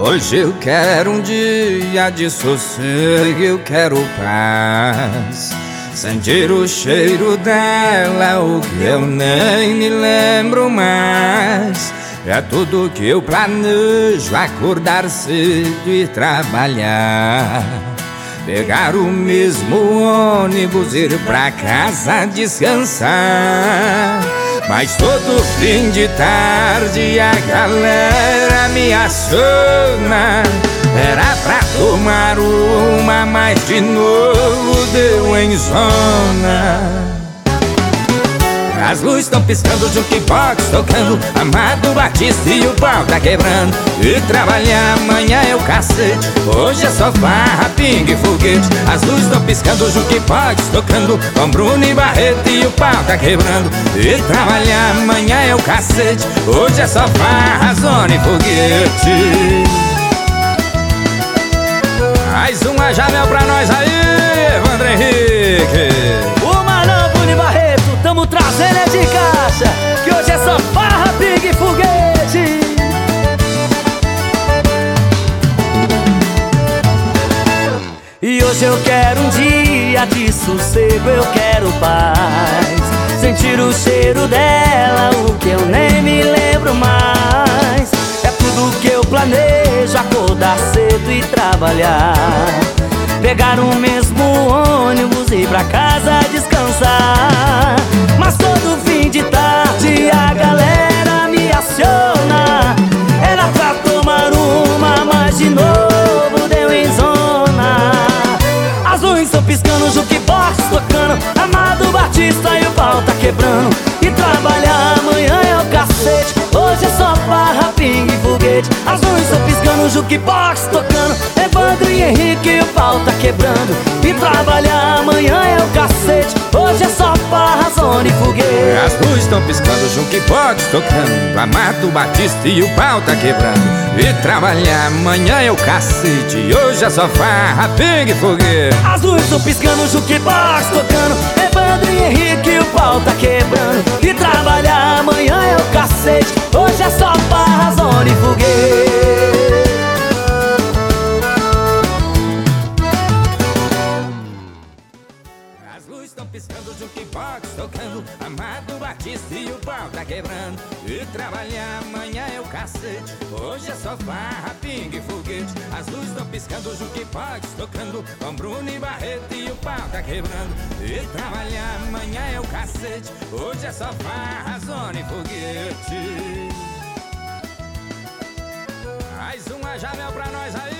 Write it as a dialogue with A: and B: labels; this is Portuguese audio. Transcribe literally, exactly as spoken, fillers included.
A: Hoje eu quero um dia de sossego, eu quero paz. Sentir o cheiro dela, o que eu nem me lembro mais. É tudo que eu planejo, acordar cedo e trabalhar. Pegar o mesmo ônibus, ir pra casa descansar. Mas todo fim de tarde a galera me aciona. Era pra tomar uma, mas de novo deu em zona. As luzes estão piscando, o jukebox tocando, Amado Batista e o pau tá quebrando. E trabalhar amanhã é o cacete, hoje é só farra, pingue e foguete. As luzes estão piscando, o jukebox tocando, com Bruno e Barreto e o pau tá quebrando. E trabalhar amanhã é o cacete, hoje é só farra, zona e foguete. Mais uma Jamel pra nós aí, Evandro Henrique.
B: O Malandro Bruno e Barreto, tamo trazendo é de caixa, que hoje é só farra, pingue e foguete. E hoje eu quero um dia de sossego, eu quero paz. Sentir o cheiro dela, o que eu nem me lembro mais. É tudo que eu planejo, acordar cedo e trabalhar. Pegar o mesmo ônibus e ir pra casa descansar. Mas todo fim de tarde a galera me aciona. Era pra tomar uma, mas de novo deu em zona. As luzes estão piscando, o jukebox tocando, Amado Batista e o pau tá quebrando. E trabalhar amanhã é o cacete, hoje é só farra, pingue e foguete. As luzes estão piscando, o jukebox tocando, Evandro e Henrique e o pau tá quebrando. E trabalhar amanhã é o cacete, hoje é só farra, zona e foguete.
A: As luzes estão piscando, o jukebox tocando, Amado Batista e o pau tá quebrando. E trabalhar amanhã é o cacete, hoje é só farra, pingue e foguete.
B: As luzes estão piscando, o jukebox tocando, Evandro e Henrique e o pau tá quebrando. E trabalhar amanhã é o cacete, hoje é só farra, zona e foguete.
A: As luzes estão piscando, o jukebox tocando, Amado Batista e o pau tá quebrando. E trabalhar amanhã é o cacete, hoje é só farra, pingue e foguete. As luzes estão piscando, o jukebox tocando, com Bruno e Barreto e o pau tá quebrando. E trabalhar amanhã é o cacete, hoje é só farra, zona e foguete. Mais uma Jamel pra nós aí.